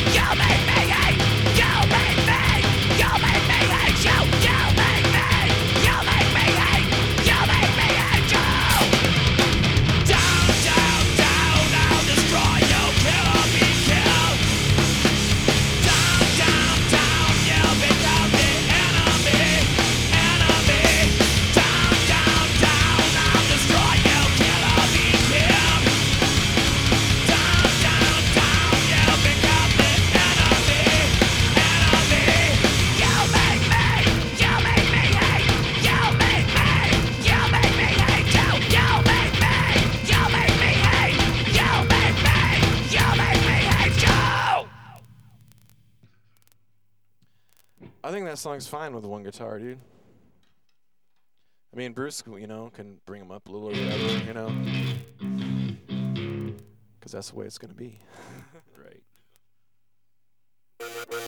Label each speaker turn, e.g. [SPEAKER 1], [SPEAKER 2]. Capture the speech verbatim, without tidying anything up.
[SPEAKER 1] I think that song's fine with one guitar, dude. I mean, Bruce, you know, can bring him up a little or whatever, you know. Because that's the way it's going to be.